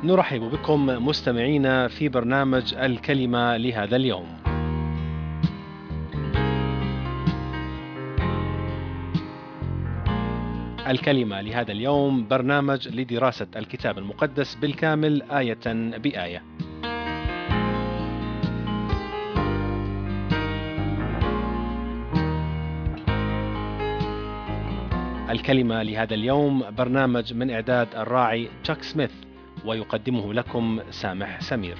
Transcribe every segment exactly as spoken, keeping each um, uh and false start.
نرحب بكم مستمعينا في برنامج الكلمة لهذا اليوم. الكلمة لهذا اليوم برنامج لدراسة الكتاب المقدس بالكامل آية بآية. الكلمة لهذا اليوم برنامج من إعداد الراعي تشاك سميث، ويقدمه لكم سامح سمير.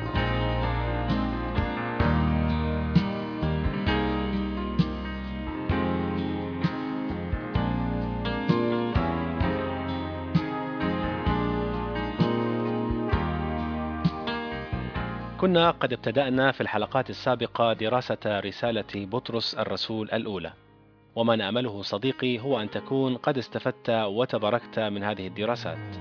كنا قد ابتدأنا في الحلقات السابقة دراسة رسالة بطرس الرسول الأولى، وما نأمله صديقي هو أن تكون قد استفدت وتباركت من هذه الدراسات.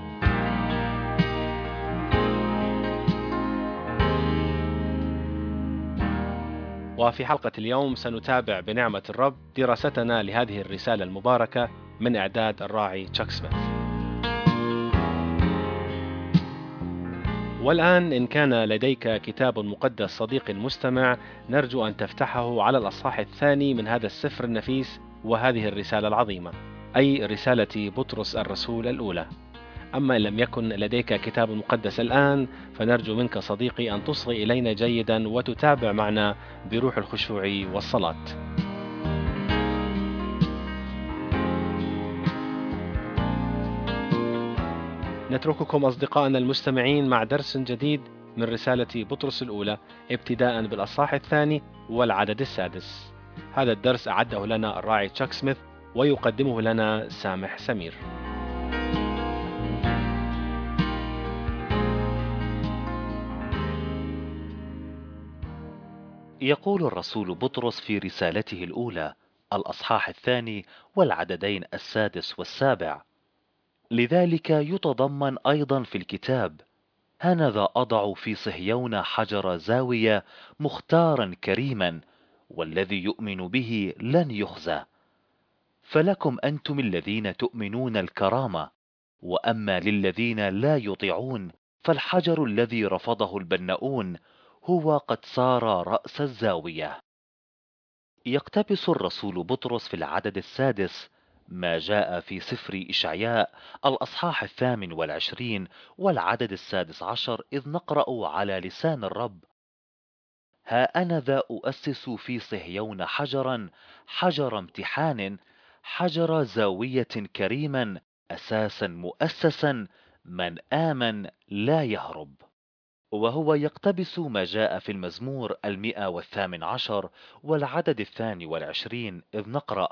وفي حلقة اليوم سنتابع بنعمة الرب دراستنا لهذه الرسالة المباركة من إعداد الراعي تشاك سميث. والآن إن كان لديك كتاب مقدس صديقي المستمع، نرجو أن تفتحه على الأصحاح الثاني من هذا السفر النفيس وهذه الرسالة العظيمة، أي رسالة بطرس الرسول الأولى. أما إن لم يكن لديك كتاب مقدس الآن، فنرجو منك صديقي أن تصغي إلينا جيدا وتتابع معنا بروح الخشوع والصلاة. نترككم أصدقائنا المستمعين مع درس جديد من رسالة بطرس الأولى، ابتداء بالأصحاح الثاني والعدد السادس. هذا الدرس أعده لنا الراعي تشاك سميث، ويقدمه لنا سامح سمير. يقول الرسول بطرس في رسالته الأولى الأصحاح الثاني والعددين السادس والسابع: لذلك يتضمن أيضا في الكتاب: هنذا أضع في صهيون حجر زاوية مختارا كريما، والذي يؤمن به لن يخزى. فلكم أنتم الذين تؤمنون الكرامة، وأما للذين لا يطيعون فالحجر الذي رفضه البناؤون هو قد صار رأس الزاوية. يقتبس الرسول بطرس في العدد السادس ما جاء في سفر إشعياء الأصحاح الثامن والعشرين والعدد السادس عشر، إذ نقرأ على لسان الرب: ها أنا ذا أؤسس في صهيون حجرا، حجر امتحان، حجر زاوية كريما، أساسا مؤسسا، من آمن لا يهرب. وهو يقتبس ما جاء في المزمور المئة والثامن عشر والعدد الثاني والعشرين، إذ نقرأ: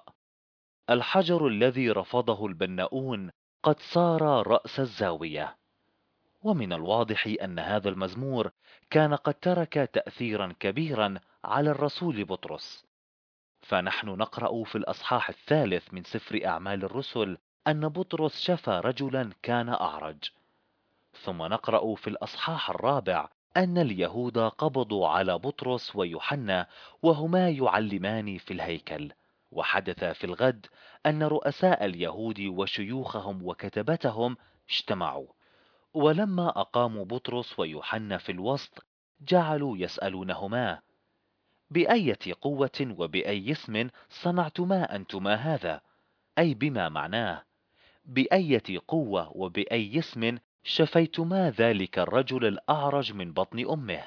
الحجر الذي رفضه البناؤون قد صار رأس الزاوية. ومن الواضح أن هذا المزمور كان قد ترك تأثيرا كبيرا على الرسول بطرس. فنحن نقرأ في الأصحاح الثالث من سفر أعمال الرسل أن بطرس شفى رجلا كان أعرج. ثم نقرأ في الأصحاح الرابع أن اليهود قبضوا على بطرس ويوحنا وهما يعلمان في الهيكل. وحدث في الغد أن رؤساء اليهود وشيوخهم وكتبتهم اجتمعوا، ولما أقاموا بطرس ويوحنا في الوسط جعلوا يسألونهما: بأية قوة وبأي اسم صنعتما أنتما هذا؟ أي بما معناه: بأية قوة وبأي اسم شفيتما ذلك الرجل الأعرج من بطن أمه؟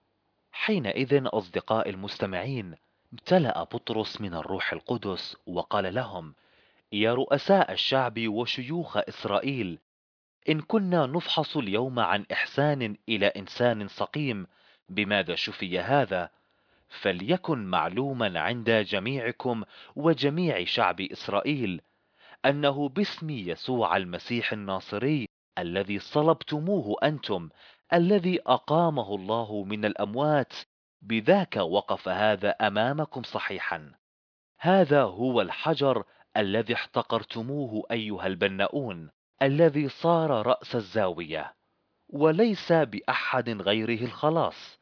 حينئذ أصدقاء المستمعين امتلأ بطرس من الروح القدس وقال لهم: يا رؤساء الشعب وشيوخ إسرائيل، إن كنا نفحص اليوم عن إحسان إلى إنسان سقيم بماذا شفي هذا، فليكن معلوما عند جميعكم وجميع شعب إسرائيل أنه باسم يسوع المسيح الناصري الذي صلبتموه أنتم، الذي أقامه الله من الأموات، بذاك وقف هذا أمامكم صحيحا. هذا هو الحجر الذي احتقرتموه أيها البناؤون، الذي صار رأس الزاوية، وليس بأحد غيره الخلاص،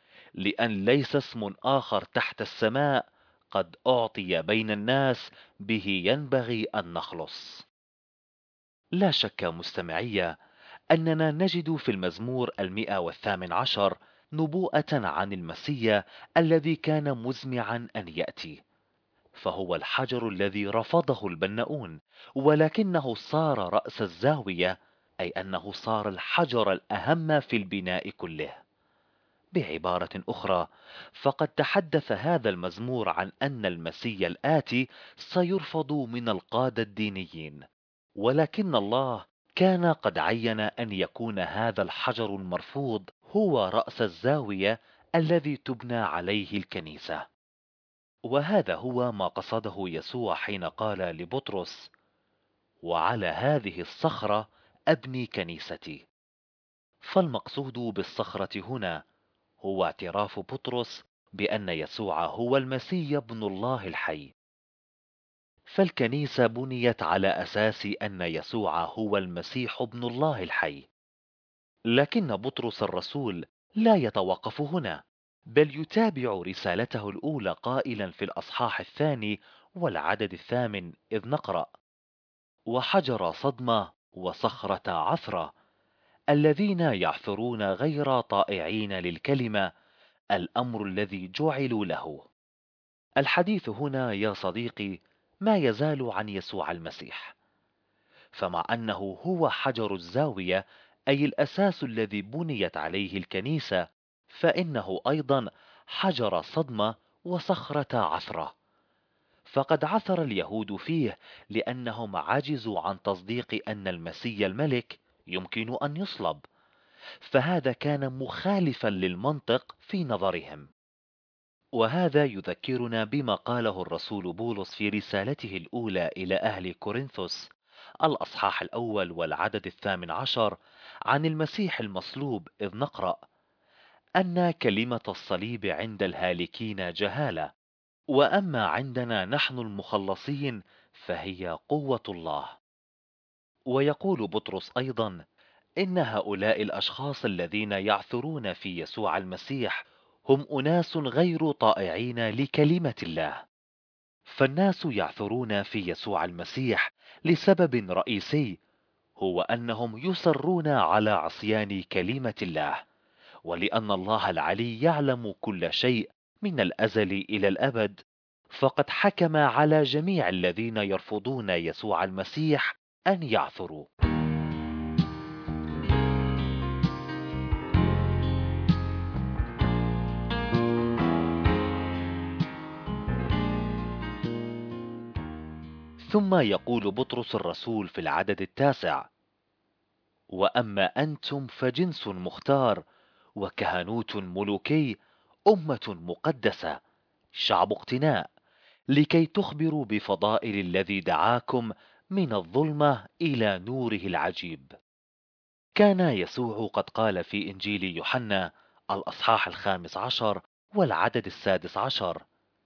لأن ليس اسم آخر تحت السماء قد أعطي بين الناس به ينبغي أن نخلص. لا شك مستمعي أننا نجد في المزمور المئة والثامن عشر نبوءة عن المسيا الذي كان مزمعا أن يأتي، فهو الحجر الذي رفضه البناؤون، ولكنه صار رأس الزاوية، أي أنه صار الحجر الأهم في البناء كله. بعبارة أخرى، فقد تحدث هذا المزمور عن أن المسيا الآتي سيرفض من القادة الدينيين، ولكن الله كان قد عين أن يكون هذا الحجر المرفوض هو رأس الزاوية الذي تبنى عليه الكنيسة. وهذا هو ما قصده يسوع حين قال لبطرس: وعلى هذه الصخرة أبني كنيستي. فالمقصود بالصخرة هنا هو اعتراف بطرس بأن يسوع هو المسيح ابن الله الحي. فالكنيسة بنيت على أساس أن يسوع هو المسيح ابن الله الحي. لكن بطرس الرسول لا يتوقف هنا، بل يتابع رسالته الأولى قائلا في الأصحاح الثاني والعدد الثامن إذ نقرأ: وحجر صدمة وصخرة عثرة الذين يعثرون غير طائعين للكلمة، الأمر الذي جعلوا له. الحديث هنا يا صديقي ما يزال عن يسوع المسيح، فمع أنه هو حجر الزاوية أي الأساس الذي بنيت عليه الكنيسة، فإنه أيضا حجر صدمة وصخرة عثرة. فقد عثر اليهود فيه لأنهم عجزوا عن تصديق أن المسيح الملك يمكن أن يصلب، فهذا كان مخالفا للمنطق في نظرهم. وهذا يذكرنا بما قاله الرسول بولس في رسالته الأولى إلى أهل كورنثوس الأصحاح الأول والعدد الثامن عشر عن المسيح المصلوب إذ نقرأ: أن كلمة الصليب عند الهالكين جهالة، وأما عندنا نحن المخلصين فهي قوة الله. ويقول بطرس أيضا إن هؤلاء الأشخاص الذين يعثرون في يسوع المسيح هم أناس غير طائعين لكلمة الله. فالناس يعثرون في يسوع المسيح لسبب رئيسي، هو أنهم يصرون على عصيان كلمة الله، ولأن الله العلي يعلم كل شيء من الأزل إلى الأبد، فقد حكم على جميع الذين يرفضون يسوع المسيح أن يعثروا. ثم يقول بطرس الرسول في العدد التاسع: وأما أنتم فجنس مختار وكهنوت ملوكي، أمة مقدسة، شعب اقتناء، لكي تخبروا بفضائل الذي دعاكم من الظلمة إلى نوره العجيب. كان يسوع قد قال في إنجيل يوحنا الأصحاح الخامس عشر والعدد السادس عشر: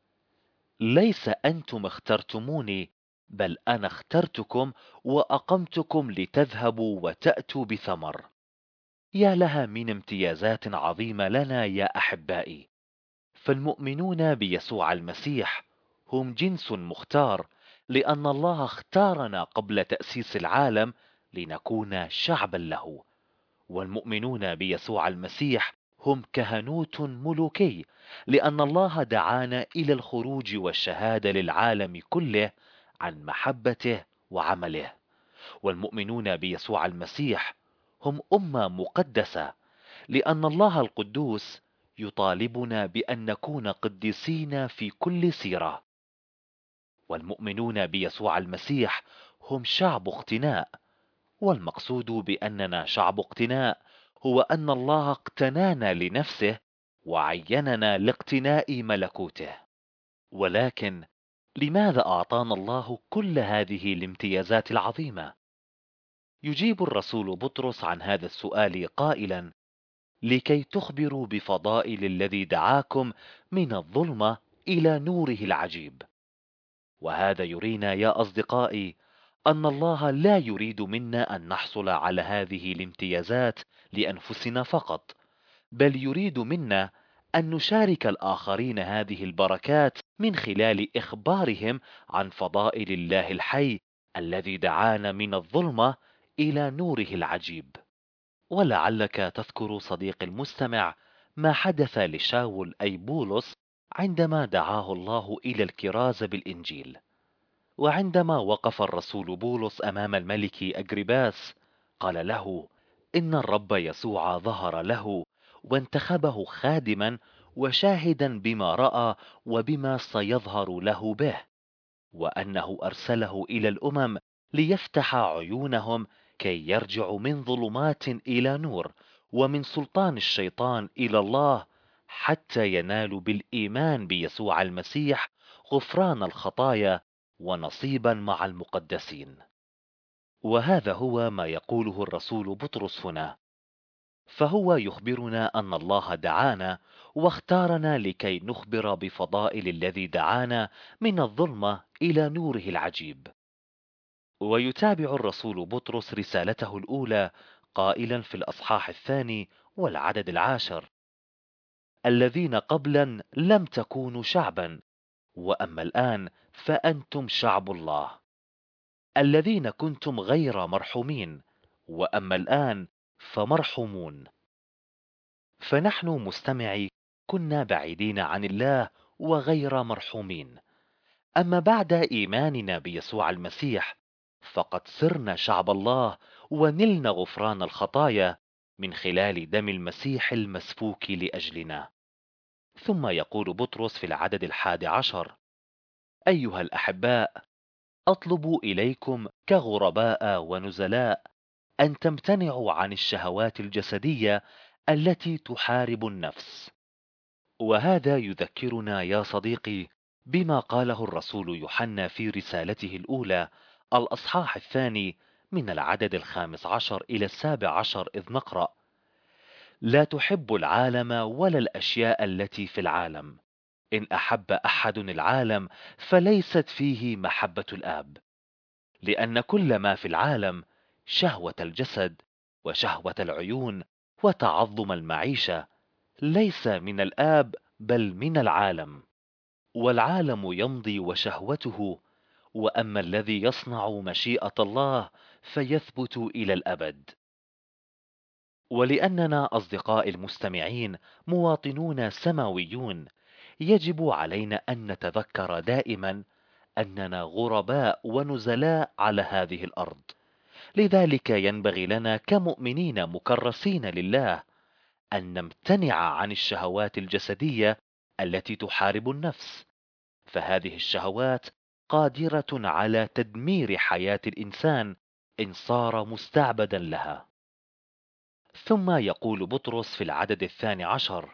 ليس أنتم اخترتموني، بل أنا اخترتكم وأقمتكم لتذهبوا وتأتوا بثمر. يا لها من امتيازات عظيمة لنا يا أحبائي. فالمؤمنون بيسوع المسيح هم جنس مختار، لأن الله اختارنا قبل تأسيس العالم لنكون شعبا له. والمؤمنون بيسوع المسيح هم كهنوت ملوكي، لأن الله دعانا إلى الخروج والشهادة للعالم كله عن محبته وعمله. والمؤمنون بيسوع المسيح هم أمة مقدسة، لأن الله القدوس يطالبنا بأن نكون قديسين في كل سيرة. والمؤمنون بيسوع المسيح هم شعب اقتناء، والمقصود بأننا شعب اقتناء هو أن الله اقتنانا لنفسه وعيننا لاقتناء ملكوته. ولكن لماذا أعطانا الله كل هذه الامتيازات العظيمة؟ يجيب الرسول بطرس عن هذا السؤال قائلا: لكي تخبروا بفضائل الذي دعاكم من الظلمة إلى نوره العجيب. وهذا يرينا يا أصدقائي أن الله لا يريد منا أن نحصل على هذه الامتيازات لأنفسنا فقط، بل يريد منا أن نشارك الآخرين هذه البركات من خلال إخبارهم عن فضائل الله الحي الذي دعانا من الظلمة إلى نوره العجيب. ولعلك تذكر صديق المستمع ما حدث لشاول أي بولس عندما دعاه الله إلى الكراز بالإنجيل. وعندما وقف الرسول بولس أمام الملك أجرباس قال له إن الرب يسوع ظهر له وانتخبه خادما وشاهدا بما رأى وبما سيظهر له به، وأنه أرسله إلى الأمم ليفتح عيونهم كي يرجعوا من ظلمات إلى نور ومن سلطان الشيطان إلى الله، حتى ينالوا بالإيمان بيسوع المسيح غفران الخطايا ونصيبا مع المقدسين. وهذا هو ما يقوله الرسول بطرس هنا، فهو يخبرنا أن الله دعانا واختارنا لكي نخبر بفضائل الذي دعانا من الظلمة إلى نوره العجيب. ويتابع الرسول بطرس رسالته الأولى قائلا في الأصحاح الثاني والعدد العاشر: الذين قبلا لم تكونوا شعبا، وأما الآن فأنتم شعب الله، الذين كنتم غير مرحومين، وأما الآن فمرحومون. فنحن مستمعي كنا بعيدين عن الله وغير مرحومين، أما بعد إيماننا بيسوع المسيح فقد صرنا شعب الله ونلنا غفران الخطايا من خلال دم المسيح المسفوك لأجلنا. ثم يقول بطرس في العدد الحادي عشر: أيها الأحباء، أطلب إليكم كغرباء ونزلاء أن تمتنعوا عن الشهوات الجسدية التي تحارب النفس. وهذا يذكرنا يا صديقي بما قاله الرسول يوحنا في رسالته الأولى الأصحاح الثاني من العدد الخامس عشر إلى السابع عشر، إذ نقرأ: لا تحب العالم ولا الأشياء التي في العالم. إن أحب أحد العالم فليست فيه محبة الآب. لأن كل ما في العالم، شهوة الجسد وشهوة العيون وتعظم المعيشة، ليس من الآب بل من العالم. والعالم يمضي وشهوته، وأما الذي يصنع مشيئة الله فيثبت إلى الأبد. ولأننا أصدقاء المستمعين مواطنون سماويون، يجب علينا أن نتذكر دائما أننا غرباء ونزلاء على هذه الأرض. لذلك ينبغي لنا كمؤمنين مكرسين لله أن نمتنع عن الشهوات الجسدية التي تحارب النفس، فهذه الشهوات قادرة على تدمير حياة الإنسان إن صار مستعبدا لها. ثم يقول بطرس في العدد الثاني عشر: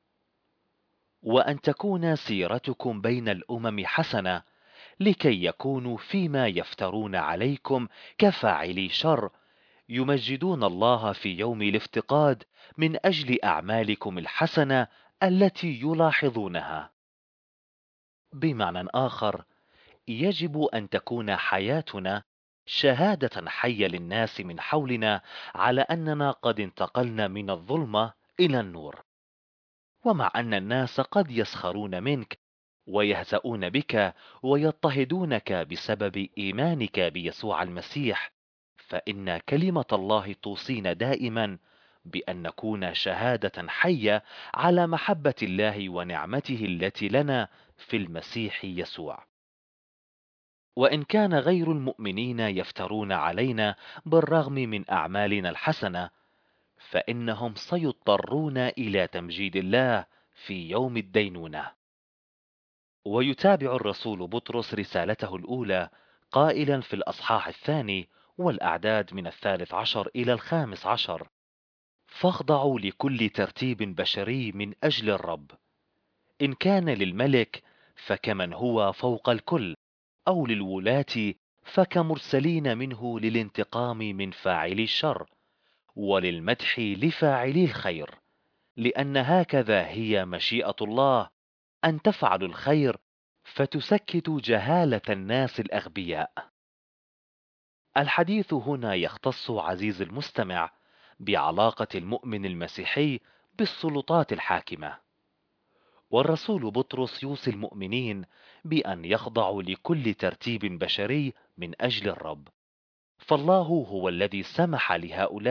وأن تكون سيرتكم بين الأمم حسنة، لكي يكونوا فيما يفترون عليكم كفاعلي شر، يمجدون الله في يوم الافتقاد من أجل أعمالكم الحسنة التي يلاحظونها. بمعنى آخر، يجب أن تكون حياتنا شهادة حية للناس من حولنا على أننا قد انتقلنا من الظلمة إلى النور. ومع أن الناس قد يسخرون منك ويهزؤون بك ويضطهدونك بسبب إيمانك بيسوع المسيح، فإن كلمة الله توصينا دائما بأن نكون شهادة حية على محبة الله ونعمته التي لنا في المسيح يسوع. وإن كان غير المؤمنين يفترون علينا بالرغم من أعمالنا الحسنة، فإنهم سيضطرون إلى تمجيد الله في يوم الدينونة. ويتابع الرسول بطرس رسالته الأولى قائلا في الأصحاح الثاني والأعداد من الثالث عشر إلى الخامس عشر: فاخضعوا لكل ترتيب بشري من أجل الرب، إن كان للملك فكمن هو فوق الكل، أو للولاة فكمرسلين منه للانتقام من فاعلي الشر، وللمدح لفاعلي الخير، لأن هكذا هي مشيئة الله، أن تفعلوا الخير فتسكتوا جهالة الناس الأغبياء. الحديث هنا يختص عزيز المستمع بعلاقة المؤمن المسيحي بالسلطات الحاكمة. والرسول بطرس يوصي المؤمنين بأن يخضعوا لكل ترتيب بشري من أجل الرب، فالله هو الذي سمح لهؤلاء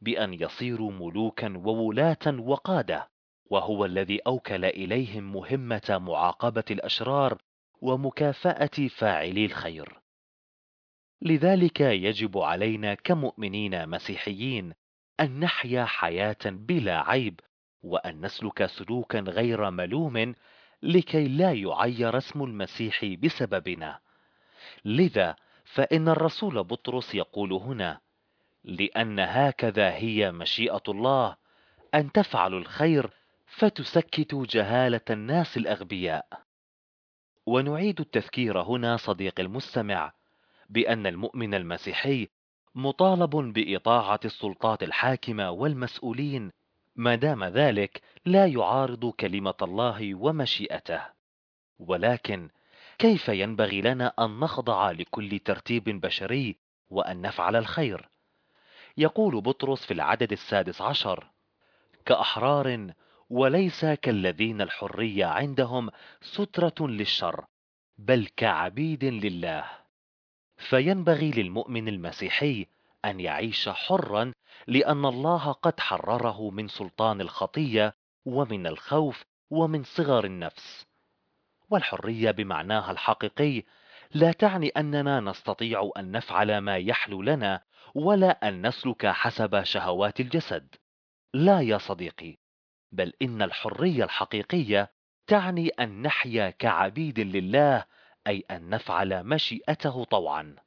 بأن يصيروا ملوكا وولاة وقادة، وهو الذي أوكل إليهم مهمة معاقبة الأشرار ومكافأة فاعلي الخير. لذلك يجب علينا كمؤمنين مسيحيين أن نحيا حياة بلا عيب، وأن نسلك سلوكا غير ملوم، لكي لا يعير اسم المسيح بسببنا. لذا فإن الرسول بطرس يقول هنا: لأن هكذا هي مشيئة الله، أن تفعلوا الخير فتسكتوا جهالة الناس الأغبياء. ونعيد التذكير هنا صديقي المستمع بأن المؤمن المسيحي مطالب بإطاعة السلطات الحاكمة والمسؤولين، ما دام ذلك لا يعارض كلمة الله ومشيئته. ولكن كيف ينبغي لنا أن نخضع لكل ترتيب بشري وأن نفعل الخير؟ يقول بطرس في العدد السادس عشر: كأحرار وليس كالذين الحرية عندهم سترة للشر، بل كعبيد لله. فينبغي للمؤمن المسيحي أن يعيش حرا، لأن الله قد حرره من سلطان الخطية ومن الخوف ومن صغر النفس. والحرية بمعناها الحقيقي لا تعني أننا نستطيع أن نفعل ما يحلو لنا ولا أن نسلك حسب شهوات الجسد. لا يا صديقي، بل إن الحرية الحقيقية تعني أن نحيا كعبيد لله، أي أن نفعل مشيئته طوعا.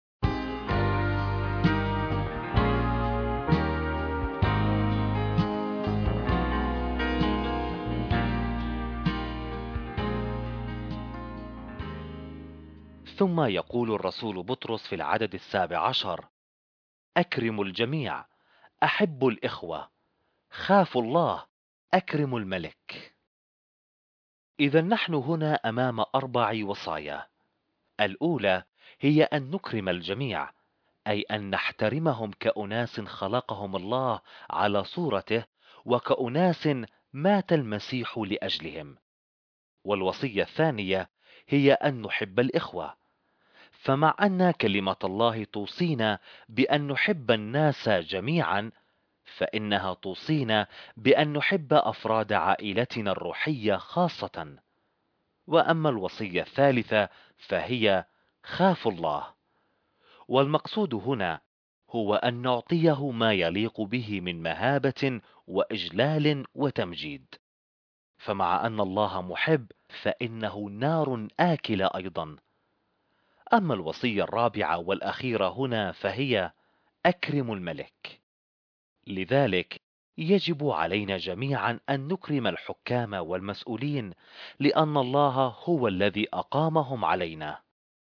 ثم يقول الرسول بطرس في العدد السابع عشر: أكرموا الجميع، أحبوا الإخوة، خافوا الله، أكرموا الملك. إذا نحن هنا أمام أربع وصايا. الأولى هي أن نكرم الجميع، أي أن نحترمهم كأناس خلقهم الله على صورته، وكأناس مات المسيح لأجلهم. والوصية الثانية هي أن نحب الإخوة، فمع أن كلمة الله توصينا بأن نحب الناس جميعا، فإنها توصينا بأن نحب أفراد عائلتنا الروحية خاصة. وأما الوصية الثالثة فهي خافوا الله، والمقصود هنا هو أن نعطيه ما يليق به من مهابة وإجلال وتمجيد. فمع أن الله محب، فإنه نار آكلة أيضا. أما الوصية الرابعة والأخيرة هنا فهي أكرم الملك. لذلك يجب علينا جميعا أن نكرم الحكام والمسؤولين، لأن الله هو الذي أقامهم علينا.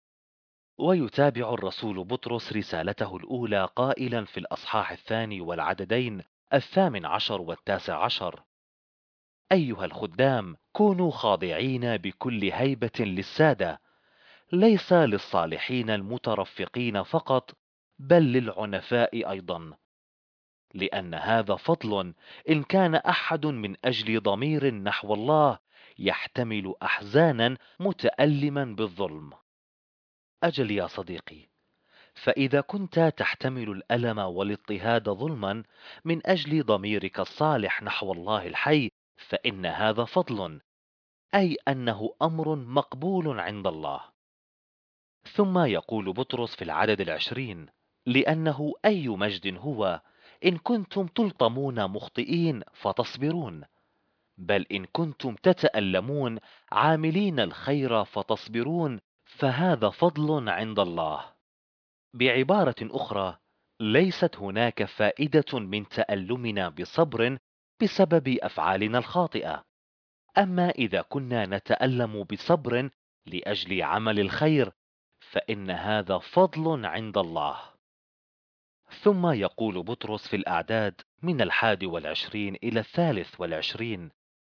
ويتابع الرسول بطرس رسالته الأولى قائلا في الأصحاح الثاني والعددين الثامن عشر والتاسع عشر: أيها الخدام، كونوا خاضعين بكل هيبة للسادة، ليس للصالحين المترفقين فقط، بل للعنفاء أيضا، لأن هذا فضل إن كان أحد من أجل ضمير نحو الله يحتمل أحزانا متألما بالظلم. أجل يا صديقي، فإذا كنت تحتمل الألم والاضطهاد ظلما من أجل ضميرك الصالح نحو الله الحي، فإن هذا فضل، أي أنه أمر مقبول عند الله. ثم يقول بطرس في العدد العشرين: لأنه أي مجد هو إن كنتم تلطمون مخطئين فتصبرون، بل إن كنتم تتألمون عاملين الخير فتصبرون، فهذا فضل عند الله. بعبارة أخرى، ليست هناك فائدة من تألمنا بصبر بسبب أفعالنا الخاطئة. أما إذا كنا نتألم بصبر لأجل عمل الخير، فإن هذا فضل عند الله. ثم يقول بطرس في الأعداد من الحادي والعشرين إلى الثالث والعشرين: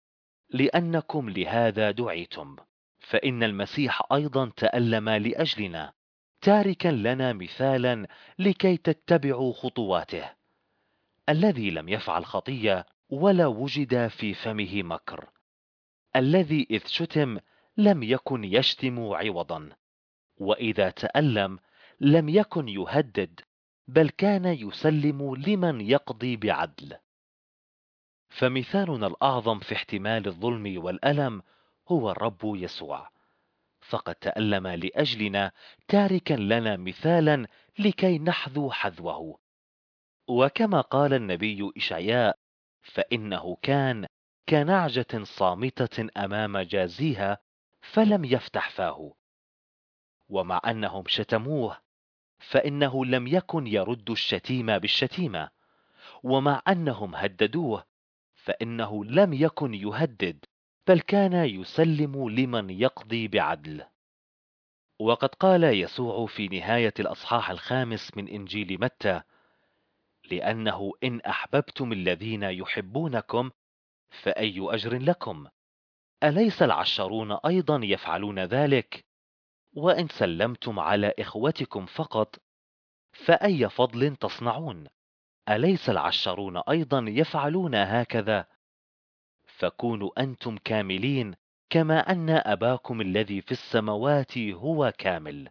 لأنكم لهذا دعيتم، فإن المسيح أيضا تألم لأجلنا، تاركا لنا مثالا لكي تتبعوا خطواته، الذي لم يفعل خطية ولا وجد في فمه مكر، الذي إذ شتم لم يكن يشتم عوضا، وإذا تألم لم يكن يهدد، بل كان يسلم لمن يقضي بعدل. فمثالنا الأعظم في احتمال الظلم والألم هو الرب يسوع، فقد تألم لأجلنا تاركا لنا مثالا لكي نحذو حذوه. وكما قال النبي إشعياء: فإنه كان كنعجة صامتة أمام جازيها فلم يفتح فاه. ومع أنهم شتموه فإنه لم يكن يرد الشتيمة بالشتيمة، ومع أنهم هددوه فإنه لم يكن يهدد، بل كان يسلم لمن يقضي بعدل. وقد قال يسوع في نهاية الأصحاح الخامس من إنجيل متى: لأنه إن أحببتم الذين يحبونكم فأي أجر لكم؟ أليس العشرون أيضا يفعلون ذلك؟ وإن سلمتم على إخوتكم فقط فأي فضل تصنعون؟ أليس العشرون أيضا يفعلون هكذا؟ فكونوا أنتم كاملين كما أن أباكم الذي في السماوات هو كامل.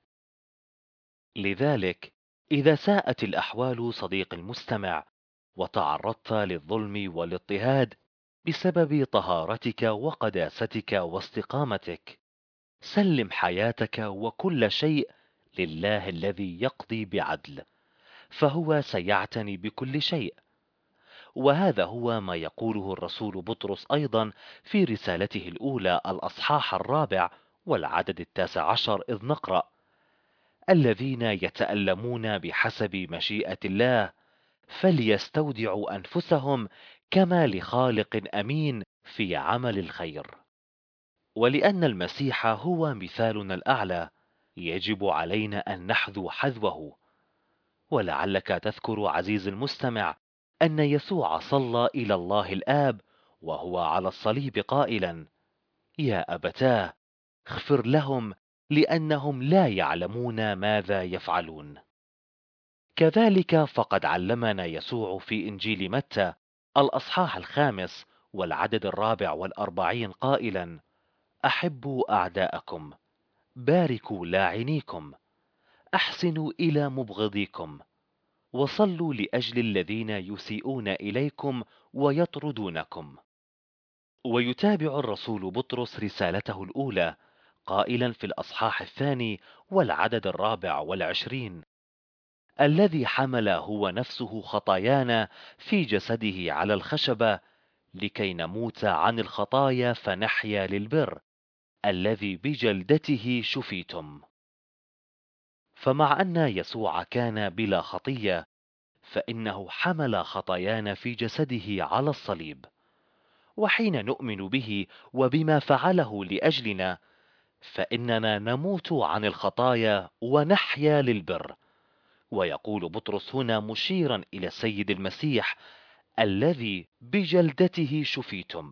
لذلك إذا ساءت الأحوال صديق المستمع وتعرضت للظلم والاضطهاد بسبب طهارتك وقداستك واستقامتك، سلم حياتك وكل شيء لله الذي يقضي بعدل، فهو سيعتني بكل شيء. وهذا هو ما يقوله الرسول بطرس أيضا في رسالته الأولى الأصحاح الرابع والعدد التاسع عشر، إذ نقرأ: الذين يتألمون بحسب مشيئة الله فليستودعوا أنفسهم كما لخالق أمين في عمل الخير. ولأن المسيح هو مثالنا الأعلى يجب علينا أن نحذو حذوه. ولعلك تذكر عزيز المستمع أن يسوع صلى إلى الله الآب وهو على الصليب قائلا: يا أبتاه اغفر لهم لأنهم لا يعلمون ماذا يفعلون. كذلك فقد علمنا يسوع في إنجيل متى الأصحاح الخامس والعدد الرابع والأربعين قائلا: أحبوا أعداءكم، باركوا لاعنيكم، أحسنوا إلى مبغضيكم، وصلوا لأجل الذين يسيئون إليكم ويطردونكم. ويتابع الرسول بطرس رسالته الأولى قائلا في الأصحاح الثاني والعدد الرابع والعشرين: الذي حمل هو نفسه خطايانا في جسده على الخشبة لكي نموت عن الخطايا فنحيا للبر، الذي بجلدته شفيتم. فمع أن يسوع كان بلا خطية فإنه حمل خطايانا في جسده على الصليب، وحين نؤمن به وبما فعله لأجلنا فإننا نموت عن الخطايا ونحيا للبر. ويقول بطرس هنا مشيرا إلى السيد المسيح: الذي بجلدته شفيتم.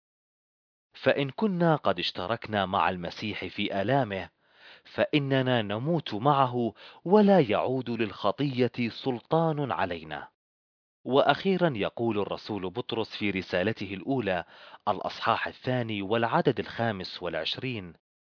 فإن كنا قد اشتركنا مع المسيح في آلامه فإننا نموت معه ولا يعود للخطية سلطان علينا. وأخيرا يقول الرسول بطرس في رسالته الأولى الأصحاح الثاني والعدد الخامس والعشرين: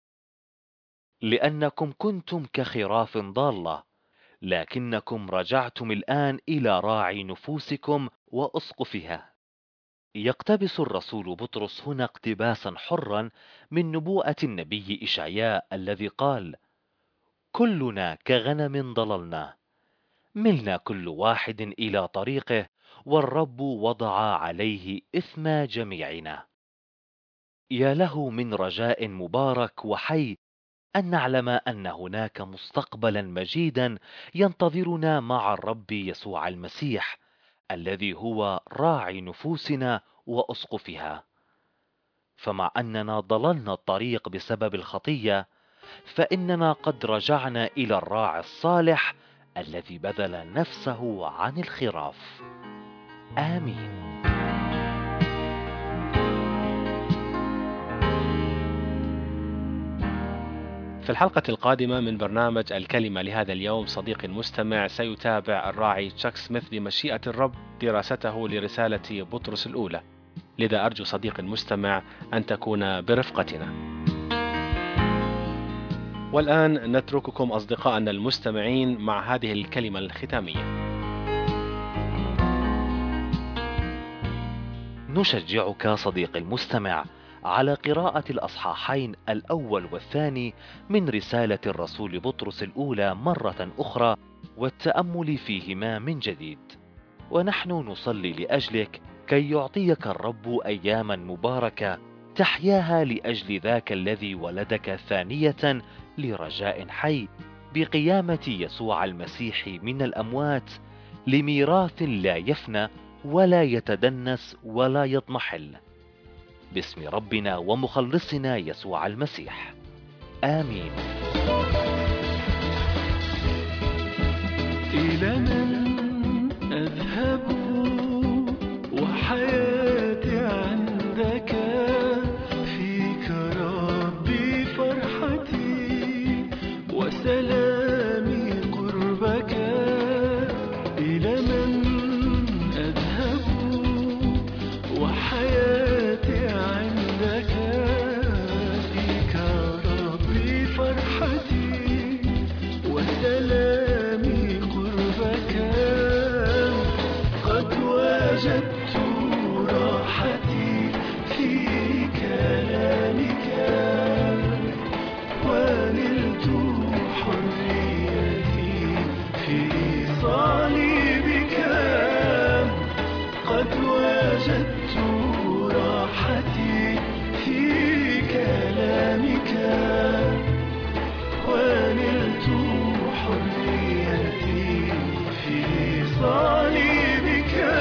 لأنكم كنتم كخراف ضالة لكنكم رجعتم الآن إلى راعي نفوسكم وأسقفها. يقتبس الرسول بطرس هنا اقتباسا حرا من نبوءة النبي إشعياء الذي قال: كلنا كغنم ضللنا، ملنا كل واحد إلى طريقه، والرب وضع عليه إثم جميعنا. يا له من رجاء مبارك وحي أن نعلم أن هناك مستقبلا مجيدا ينتظرنا مع الرب يسوع المسيح الذي هو راعي نفوسنا وأسقفها. فمع أننا ضللنا الطريق بسبب الخطية فإننا قد رجعنا إلى الراعي الصالح الذي بذل نفسه عن الخراف. آمين. في الحلقة القادمة من برنامج الكلمة لهذا اليوم صديقي المستمع سيتابع الراعي تشاك سميث بمشيئة الرب دراسته لرسالة بطرس الأولى، لذا أرجو صديقي المستمع أن تكون برفقتنا. والآن نترككم أصدقائنا المستمعين مع هذه الكلمة الختامية. نشجعك صديقي المستمع على قراءة الأصحاحين الأول والثاني من رسالة الرسول بطرس الأولى مرة أخرى والتأمل فيهما من جديد. ونحن نصلي لأجلك كي يعطيك الرب أياما مباركة تحياها لأجل ذاك الذي ولدك ثانية لرجاء حي بقيامة يسوع المسيح من الأموات، لميراث لا يفنى ولا يتدنس ولا يضمحل، باسم ربنا ومخلصنا يسوع المسيح، آمين. إلى من أذهب وحياتي عندك؟ فيك ربي فرحتي وسلامي قربك. إلى من أذهب وحياتي عندك؟ فيك ربي فرحتي وسلامي قربك. قد وجدت راحتي في كلامك ونلت حريتي في صليبك. قد وجدت راحتي في كلامك ونلت حريتي في صليبك.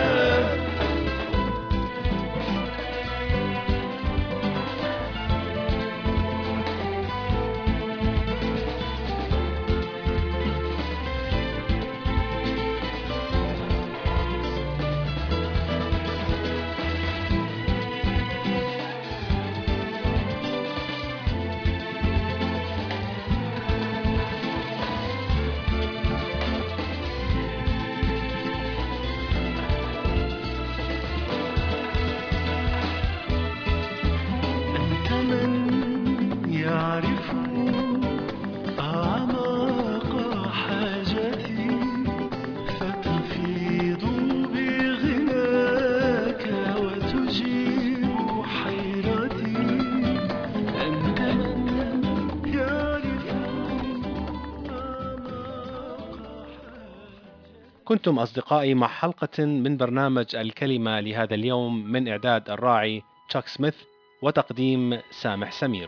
أنت من يعرف أعماق حاجتي فتفيض بغناك وتجيب حيرتي. أنت من يعرف أعماق حاجتي. كنتم أصدقائي مع حلقة من برنامج الكلمة لهذا اليوم من إعداد الراعي تشاك سميث وتقديم سامح سمير.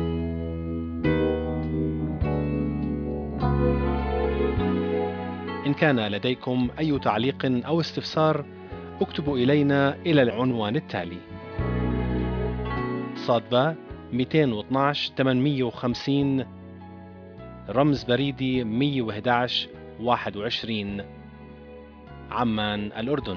إن كان لديكم أي تعليق أو استفسار اكتبوا إلينا إلى العنوان التالي: صادبة مئتين واثناشر ثمانمئة وخمسين، رمز بريدي مئة وأحد عشر واحد وعشرين، عمان الأردن.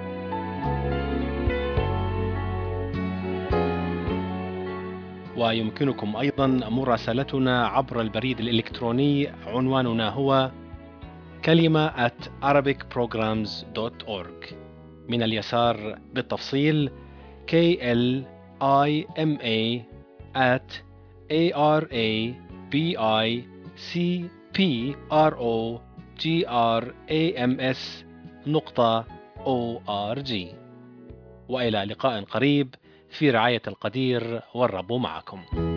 ويمكنكم أيضا مراسلتنا عبر البريد الإلكتروني، عنواننا هو كلمة at arabic programs dot org. من اليسار بالتفصيل K L I M A at A R A B I C P R O G R A M S نقطة O R G. وإلى لقاء قريب في رعاية القدير، والرب معكم.